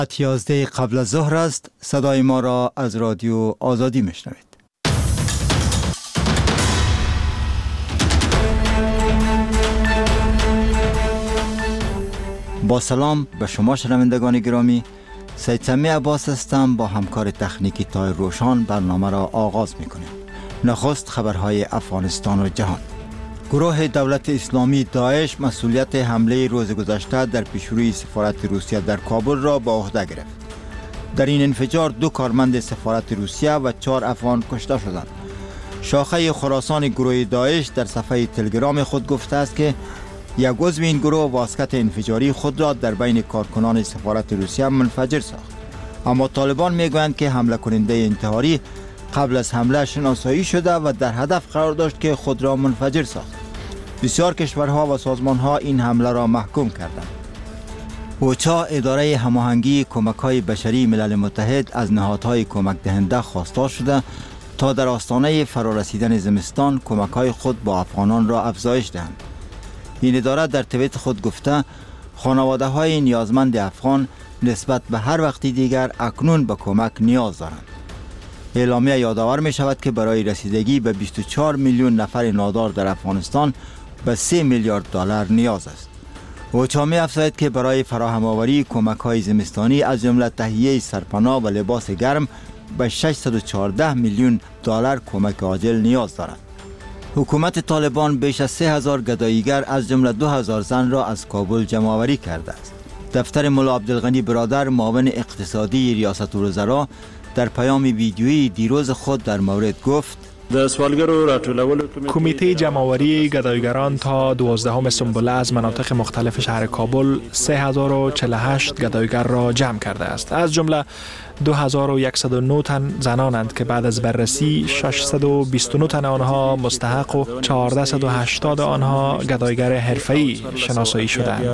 11 قبل از ظهر است. صدای ما را از رادیو آزادی میشنوید. با سلام به شما شنوندگان گرامی، سید سمی عباس هستم. با همکار تکنیکی طاهر روشان برنامه را آغاز میکنیم. نخست خبرهای افغانستان و جهان. گروه دولت اسلامی داعش مسئولیت حمله روز گذشته در پیشروی سفارت روسیه در کابل را به عهده گرفت. در این انفجار 2 کارمند سفارت روسیه و 4 افغان کشته شدند. شاخه خراسان گروه داعش در صفحه تلگرام خود گفته است که یک عضو این گروه واسکت انفجاری خود را در بین کارکنان سفارت روسیه منفجر ساخت. اما طالبان میگویند که حمله کننده انتحاری قبل از حمله شناسایی شده و در هدف قرار داشت که خود را منفجر ساخت. بسیار کشورها و سازمانها این حمله را محکوم کردند. اوچا، اداره هماهنگی کمک‌های بشری ملل متحد، از نهادهای کمک دهنده خواستار شده تا در آستانه فرارسیدن زمستان کمک‌های خود با افغانان را افزایش دهند. این اداره در توییت خود گفته خانواده‌های نیازمند افغان نسبت به هر وقتی دیگر اکنون به کمک نیاز دارند. اعلامیه یادآور می شود که برای رسیدگی به 24 میلیون نفر نادار در افغانستان به 3 میلیارد دلار نیاز است. اوچا می افزاید که برای فراهم آوری کمک‌های زمستانی از جمله تهیه سرپناه و لباس گرم به 614 میلیون دلار کمک عاجل نیاز دارد. حکومت طالبان بیش از 3000 گداییگر از جمله 2000 زن را از کابل جمع آوری کرده است. دفتر ملا عبدالغنی برادر، معاون اقتصادی ریاست الوزراء، در پیام ویدیویی دیروز خود در مورد گفت: کمیته جمع‌آوری گداییگران تا 12 سنبله از مناطق مختلف شهر کابل 3048 گداییگر را جمع کرده است. از جمله 2109 تن زنانند که بعد از بررسی 629 تن آنها مستحق و 1480 آنها گداییگر حرفه‌ای شناسایی شدند.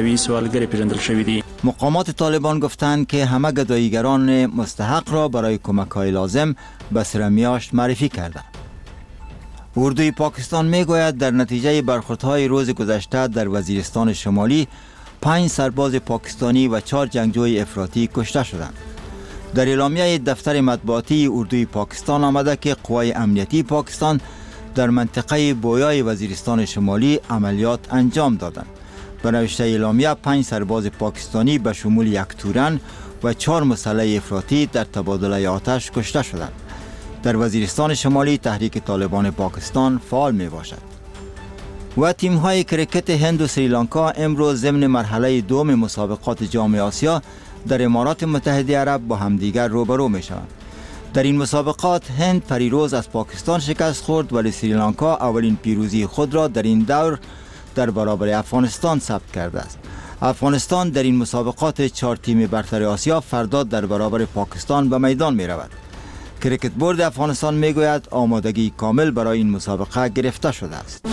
مقامات طالبان گفتند که همه گداییگران مستحق را برای کمک‌های لازم به سرمیاشت معرفی کردند. اردوی پاکستان میگوید در نتیجه برخوردهای روز گذشته در وزیرستان شمالی 5 سرباز پاکستانی و 4 جنگجوی افراطی کشته شدند. در اعلامیه دفتر مطبوعاتی اردوی پاکستان آمده که قوای امنیتی پاکستان در منطقه بویای وزیرستان شمالی عملیات انجام دادند. به نوشته اعلامیه 5 سرباز پاکستانی به شمول 1 تورن و 4 مسلح افراطی در تبادله آتش کشته شدند. در وزیرستان شمالی تحریک طالبان پاکستان فعال می باشد. و تیم‌های کرکت هند و سریلانکا امروز ضمن مرحله دوم مسابقات جام آسیا در امارات متحده عرب با همدیگر روبرو می شوند. در این مسابقات هند پریروز از پاکستان شکست خورد، ولی سریلانکا اولین پیروزی خود را در این دور در برابر افغانستان ثبت کرده است. افغانستان در این مسابقات 4 تیم برتر آسیا فردا در برابر پاکستان به میدان می رود. کرکت بورد افغانستان می گوید آمادگی کامل برای این مسابقه گرفته شده است.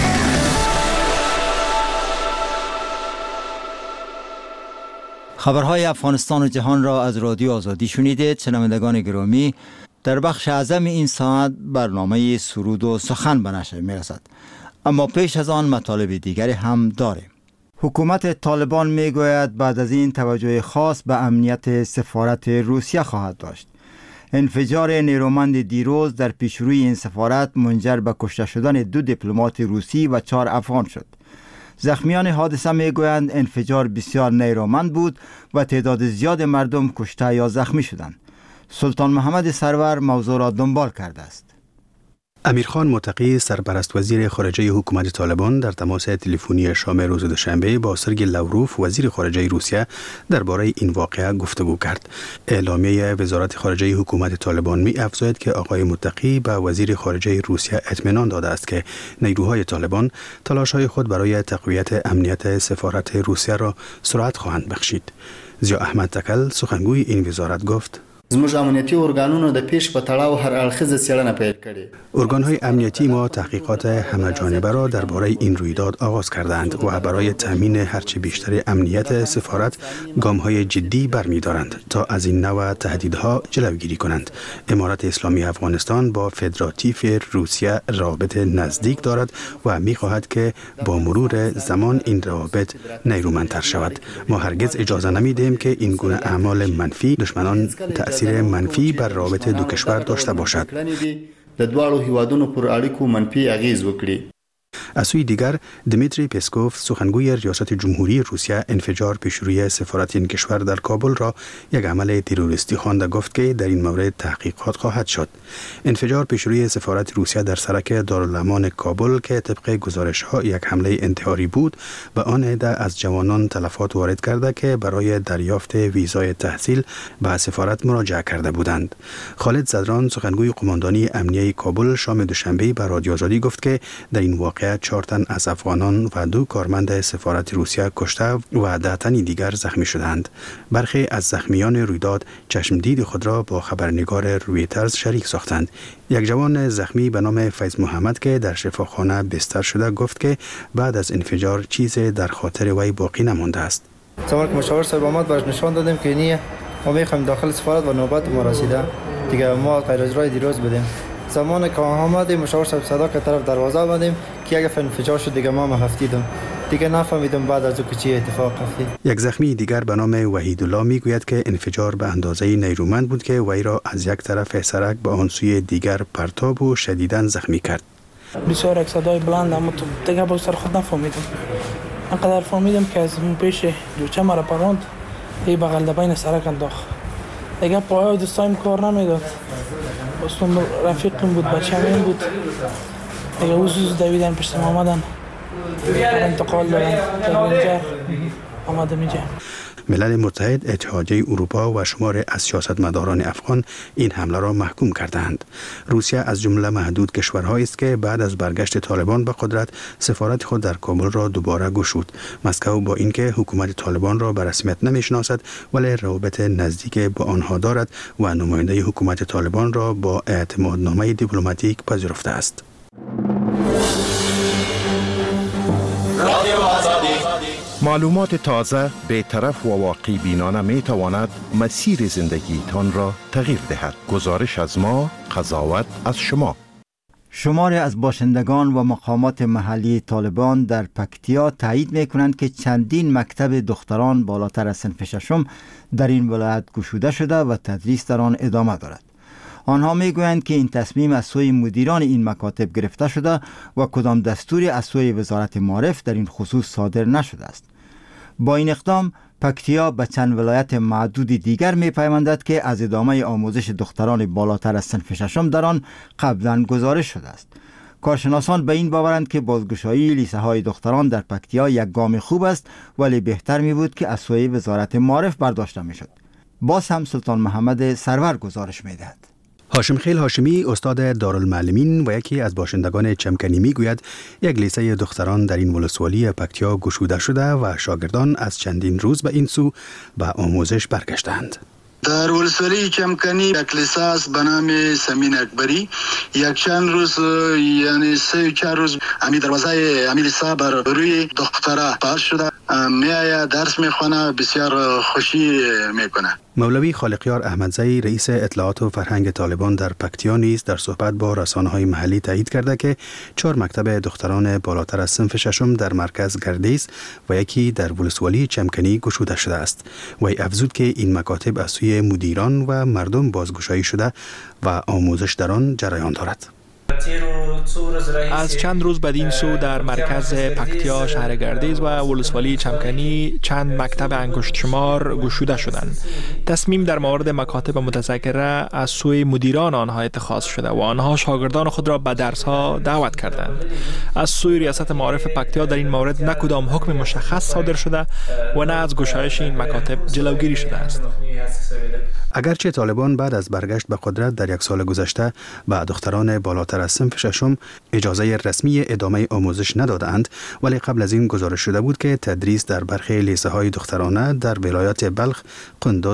خبرهای افغانستان و جهان را از رادیو آزادی شنیدید. شنوندگان گرامی، در بخش اعظم این ساعت برنامه سرود و سخن به نشر می رسد. اما پیش از آن مطالب دیگری هم داریم. حکومت طالبان می گوید بعد از این توجه خاص به امنیت سفارت روسیه خواهد داشت. انفجار نیرومند دیروز در پیشروی این سفارت منجر به کشته شدن 2 دیپلمات روسی و 4 افغان شد. زخمیان حادثه می گویند انفجار بسیار نیرومند بود و تعداد زیاد مردم کشته یا زخمی شدند. سلطان محمد سرور موضوع را دنبال کرده است. امیرخان متقی، سرپرست وزیر خارجه حکومت طالبان، در تماس تلفنی شام روز دوشنبه با سرگئی لاوروف وزیر خارجه روسیه درباره این واقعه گفتگو کرد. اعلامیه وزارت خارجه حکومت طالبان می افزاید که آقای متقی به وزیر خارجه روسیه اطمینان داده است که نیروهای طالبان تلاش‌های خود برای تقویت امنیت سفارت روسیه را سرعت خواهند بخشید. ضیا احمد تکل، سخنگوی این وزارت، گفت: زموږ امنیتي ارګانونو د پیش په تړاو هر اړخیزه څېړنه پیل کړې. ارگان‌های امنیتی ما تحقیقات همه‌جانبه را درباره این رویداد آغاز کردند و برای تامین هرچه بیشتر امنیت سفارت گام‌های جدی برمی‌دارند تا از این نوع تهدیدها جلوگیری کنند. امارت اسلامی افغانستان با فدراتیو روسیه رابط نزدیک دارد و می‌خواهد که با مرور زمان این روابط نیرومندتر شود. ما هرگز اجازه نمی‌دهیم که این گونه اعمال منفی دشمنان تأثیر منفی بر رابطه دو کشور داشته باشد. د دواړو هیوادونو پر اړیکو منفي اغیز وکړي. از سوی دیگر دمیتری پسکوف سخنگوی ریاست جمهوری روسیه انفجار پیشروی سفارت این کشور در کابل را یک عمل تروریستی خوانده گفت که در این مورد تحقیقات خواهد شد. انفجار پیشروی سفارت روسیه در سرک دارالامان کابل که طبق گزارش‌ها یک حمله انتحاری بود و آن عده از جوانان تلفات وارد کرده که برای دریافت ویزای تحصیل به سفارت مراجعه کرده بودند. خالد زدران سخنگوی قماندانی امنیه کابل شام دوشنبه به رادیو آزادی گفت که در این واقعه 4 تن از افغانان و 2 کارمند سفارت روسیه کشته و 10 تن دیگر زخمی شدند. برخی از زخمیان رویداد چشمدید خود را با خبرنگار رویترز شریک ساختند. یک جوان زخمی به نام فیض محمد که در شفاخانه بستر شده گفت که بعد از انفجار چیزی در خاطر وی باقی نمانده است. زمانی که مشاور صاحب آمد باش نشان دادیم که اینیه ما میخوایم داخل سفارت و نوبت ما رسیده دیگه ما غیر اجرای دیروز بدیم. زمان که آمدیم مشاور صاحب صدا که طرف دروازه آمدیم که اگه انفجار شد دیگه ما هفتیدم دیگه نفهمیدم بعد از او چی اتفاق افتاد. یک زخمی دیگر به نام وحیدالله میگوید که انفجار به اندازه نیرومند بود که وی را از یک طرف سرک به آن سوی دیگر پرتاب و شدیداً زخمی کرد. بسیار یک صدای بلند اما دیگه با سر خود نفهمیدم. انقدر فهمیدم که از پیش جوچه مرا پراند ای بغل بین سرک انداخت. دیگه پای دستایم کار نمیداد. اصلا رفیقم بود بچه همین بود دیگه اوزوز دویدن پشت آمدن انتقال دادن اینجا آمدم اینجا. ملل متحد، اتحادیه اروپا و شمار از سیاستمداران افغان این حمله را محکوم کردند. روسیه از جمله محدود کشورهایی است که بعد از برگشت طالبان به قدرت سفارت خود در کابل را دوباره گشود. مسکو با اینکه حکومت طالبان را به رسمیت نمیشناسد ولی روابط نزدیک با آنها دارد و نماینده حکومت طالبان را با اعتمادنامه دیپلماتیک پذیرفته است. معلومات تازه، بی‌طرف و واقعی بینانه می تواند مسیر زندگیتان را تغییر دهد. گزارش از ما، قضاوت از شما. شماری از باشندگان و مقامات محلی طالبان در پکتیا تایید می کنند که چندین مکتب دختران بالاتر از صنف ششم در این ولایت گشوده شده و تدریس در آن ادامه دارد. آنها می گویند که این تصمیم از سوی مدیران این مکاتب گرفته شده و کدام دستوری از سوی وزارت معارف در این خصوص صادر نشده است. با این اقدام پکتیا به چند ولایت معدود دیگر می پیوندد که از ادامه آموزش دختران بالاتر از صنف ششم در آن قبلا گزارش شده است. کارشناسان به این باورند که بازگشایی لیسه های دختران در پکتیا یک گام خوب است ولی بهتر می بود که از سوی وزارت معارف برداشته می شد. باز هم سلطان محمد سرور گزارش می دهد. هاشم خیل هاشمی استاد دارالمعلمین و یکی از باشندگان چمکنی میگوید یک لیسه دختران در این ولسوالی پکتیا گشوده شده و شاگردان از چندین روز به این سو به آموزش برگشتند. در ولسوالی چمکنی یک لیسه است به نام سمین اکبری. یک چند روز یعنی 3-4 روز امی دروازه امی لیسه بر روی دختره باز شده. میآید درس میخونه، بسیار خوشی میکنه. مولوی خالقیار احمدزئی رئیس اطلاعات و فرهنگ طالبان در پکتیا نیز در صحبت با رسانه‌های محلی تایید کرده که 4 مکتب دختران بالاتر از صنف ششم در مرکز گردیز و یکی در ولسوالی چمکنی گشوده شده است. وی افزود که این مکاتب از سوی مدیران و مردم بازگشایی شده و آموزش در آن جریان دارد. از چند روز بدین سو در مرکز پکتیا شهر گردیز و ولسوالی چمکنی چند مکتب انگشت شمار گشوده شدند. تصمیم در مورد مکاتب متذکره از سوی مدیران آنها اتخاذ شده و آنها شاگردان خود را به درس‌ها دعوت کردند. از سوی ریاست معارف پکتیا در این مورد نه کدام حکم مشخص صادر شده و نه از گشایش این مکاتب جلوگیری شده است. اگرچه طالبان بعد از برگشت به قدرت در 1 سال گذشته به دختران بالاتر از صنف ششم اجازه رسمی ادامه آموزش ندادند، ولی قبل از این گزارش شده بود که تدریس در برخی لیسه های دخترانه در ولایات بلخ، قندوز،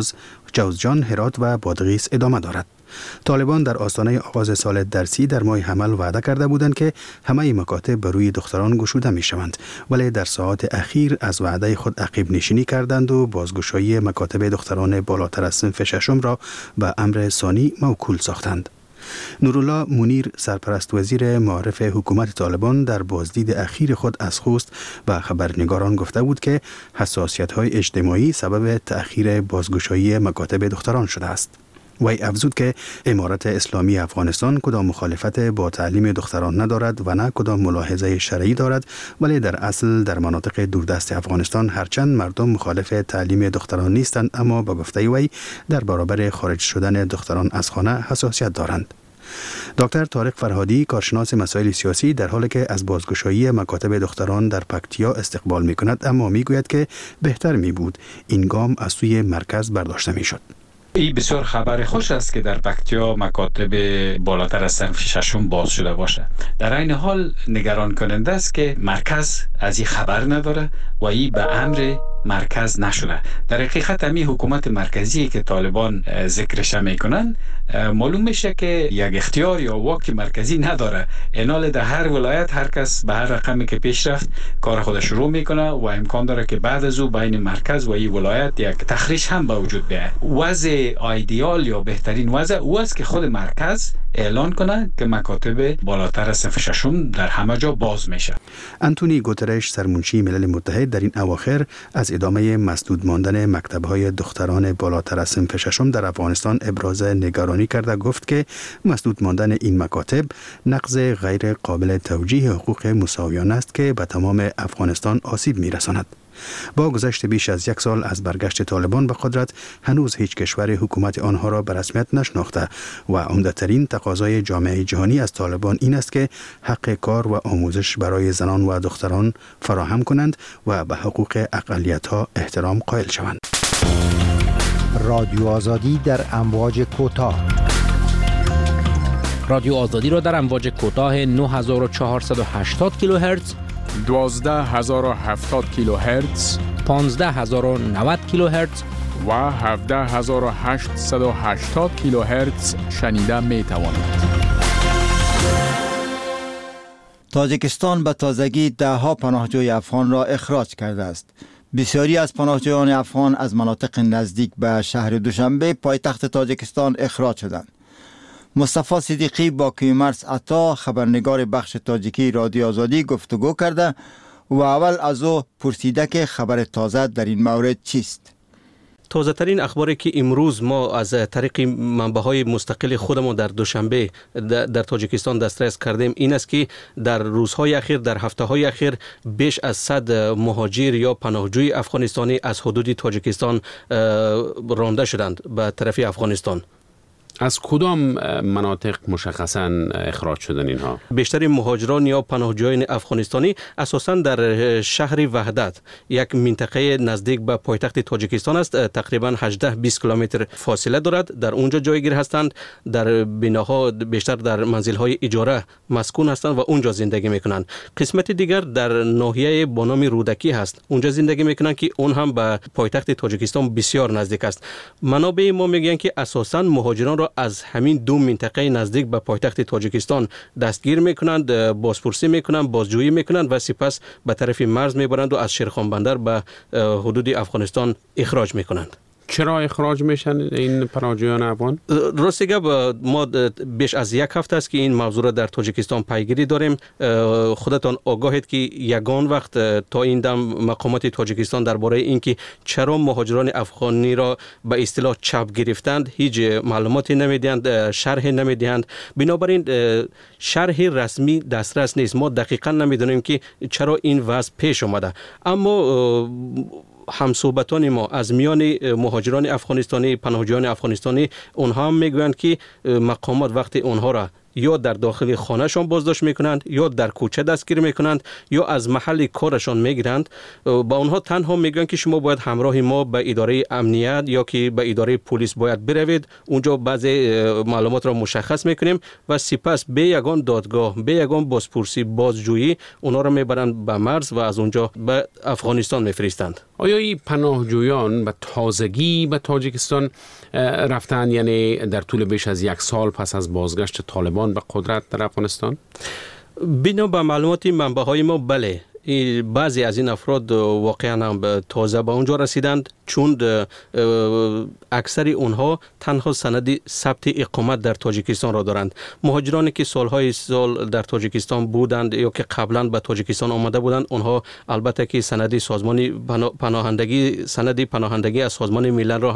جوزجان، هرات و بادغیس ادامه دارد. طالبان در آستانه آغاز سال درسی در ماه حمل وعده کرده بودند که همه مکاتب بر روی دختران گشوده می شوند، ولی در ساعات اخیر از وعده خود عقب نشینی کردند و بازگشایی مکاتب دختران بالاتر از صنف ششم را به امر ثانی موکول ساختند. نورالله منیر، سرپرست وزیر معارف حکومت طالبان، در بازدید اخیر خود از خوست و خبرنگاران گفته بود که حساسیت‌های اجتماعی سبب تأخیر بازگشایی مکاتب دختران شده است. وی افزود که امارت اسلامی افغانستان کدام مخالفت با تعلیم دختران ندارد و نه کدام ملاحظه شرعی دارد، ولی در اصل در مناطق دوردست افغانستان هرچند مردم مخالف تعلیم دختران نیستند، اما با گفته وی در برابر خارج شدن دختران از خانه حساسیت دارند. دکتر طارق فرهادی، کارشناس مسائل سیاسی، در حالی که از بازگشایی مکاتب دختران در پکتیا استقبال می کند، اما می گوید که بهتر می بود این گام از سوی مرکز برداشته می شد. این بسیار خبر خوش است که در پکتیا مکاتب بالاتر از صنف ششم باز شده باشه. در این حال نگران کننده است که مرکز از این خبر نداره و این به امر مرکز نشده. در حقیقت همین حکومت مرکزی که طالبان ذکرش میکنن، معلوم میشه که یک اختیار یا واک مرکزی نداره. اینال در هر ولایت هر کس به هر رقمی که پیش رفت کار خودش شروع میکنه و امکان داره که بعد از او بین مرکز و این ولایت یک تخریش هم به وجود بیاید. وضع ایدئال یا بهترین وضع او است که خود مرکز اعلان کنه که مکاتب بالاتر از صنف ششم در همه جا باز میشه. انتونی گوترش، سرمنشی ملل متحد، در این اواخر از ادامه مسدود ماندن مکتب‌های دختران بالاتر از صنف ششم در افغانستان ابراز نگرانی کرده. گفت که مسدود ماندن این مکاتب نقض غیر قابل توجیه حقوق مساویانه است که به تمام افغانستان آسیب می‌رساند. با گذشت بیش از یک سال از برگشت طالبان به قدرت، هنوز هیچ کشور حکومت آنها را به رسمیت نشناخته و عمده‌ترین تقاضای جامعه جهانی از طالبان این است که حق کار و آموزش برای زنان و دختران فراهم کنند و به حقوق اقلیت‌ها احترام قائل شوند. رادیو آزادی در امواج کوتاه. رادیو آزادی را در امواج کوتاه 9480 کیلوهرتز، 12070 کیلوهرتز، 15090 کیلوهرتز و 17880 کیلوهرتز شنیده می توانید. تاجیکستان به تازگی ده‌ها پناهجوی افغان را اخراج کرده است. بسیاری از پناهجویان افغان از مناطق نزدیک به شهر دوشنبه پایتخت تاجیکستان اخراج شدند. مصطفی صدیقی با کیومرث عطا، خبرنگار بخش تاجیکی رادیو آزادی، گفتگو کرده و اول از او پرسیده که خبر تازه در این مورد چیست. تازه ترین اخباری که امروز ما از طریق منبع‌های مستقل خودمون در دوشنبه در تاجیکستان دسترس کردیم این است که در روزهای اخیر، در هفته‌های اخیر، بیش از 100 مهاجر یا پناهجوی افغانستانی از حدود تاجیکستان رانده شدند به طرف افغانستان. از کدام مناطق مشخصاً اخراج شدن اینها؟ بیشتر مهاجران یا پناهجویان افغانستانی اساساً در شهر وحدت، یک منطقه نزدیک به پایتخت تاجیکستان است، تقریباً 18-20 کیلومتر فاصله دارد. در اونجا جایگیر هستند، در بناها بیشتر در منزل‌های اجاره مسکون هستند و اونجا زندگی میکنند. قسمت دیگر در ناحیه با نام رودکی هست، اونجا زندگی میکنند که اون هم به پایتخت تاجیکستان بسیار نزدیک است. منابع ما میگن که اساساً مهاجران را از همین دو منطقه نزدیک به پایتخت تاجیکستان دستگیر میکنند، بازپرسی میکنند، بازجویی میکنند و سپس به طرف مرز میبرند و از شیرخان بندر به حدود افغانستان اخراج میکنند. چرا اخراج میشن این پناهجویان افغان؟ راستگه ما بیش از یک هفته است که این موضوع را در تاجیکستان پیگیری داریم. خودتان آگاهید که یگان وقت تا این دم مقامات تاجیکستان درباره اینکه چرا مهاجران افغانی را به اصطلاح چپ گرفتند هیچ معلوماتی نمیدهند، شرح نمیدهند. بنابراین شرح رسمی دسترس نیست. ما دقیقاً نمیدونیم که چرا این وضع پیش آمده. اما همصحبتان ما از میان مهاجران افغانستانی، پناهجویان افغانستانی، اونها هم میگویند که مقامات وقتی اونها را یا در داخل خانهشان بازداشت میکنند یا در کوچه دستگیر میکنند یا از محل کارشان میگیرند. با اونها تنها میگن که شما باید همراه ما به اداره امنیت یا که به اداره پلیس باید بروید، اونجا بعضی معلومات را مشخص میکنیم و سپس به یگان دادگاه، به یگان بازپرسی، بازجویی اونا را میبرند به مرز و از اونجا به افغانستان میفرستند. آیا این پناهجویان به تازگی به تاجیکستان رفتن، یعنی در طول بیش از 1 سال پس از بازگشت طالبان به قدرت در افغانستان؟ بنا به معلومات منبع‌های ما بله، بعضی از این افراد واقعا هم تازه به اونجا رسیدند، چون اکثر اونها تنها سند ثبت اقامت در تاجیکستان را دارند. مهاجرانی که سالهای سال در تاجیکستان بودند یا که قبلا به تاجیکستان آمده بودند، اونها البته که سند سازمان پناهندگی از سازمان ملل را